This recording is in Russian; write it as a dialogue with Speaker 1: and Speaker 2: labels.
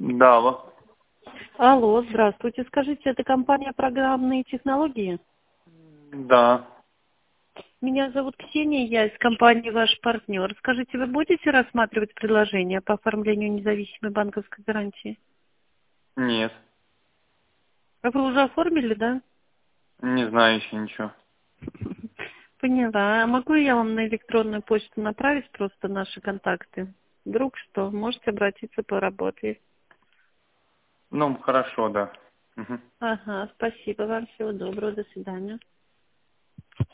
Speaker 1: Да, алло.
Speaker 2: Алло, здравствуйте. Скажите, это компания «Программные технологии»?
Speaker 1: Да.
Speaker 2: Меня зовут Ксения, я из компании «Ваш партнер». Скажите, вы будете рассматривать предложение по оформлению независимой банковской гарантии?
Speaker 1: Нет.
Speaker 2: А вы уже оформили, да?
Speaker 1: Не знаю еще ничего.
Speaker 2: Поняла. А могу я вам на электронную почту направить просто наши контакты? Вдруг что, можете обратиться по работе.
Speaker 1: Ну, хорошо, да. Мгм.
Speaker 2: Ага, спасибо вам, всего доброго, до свидания.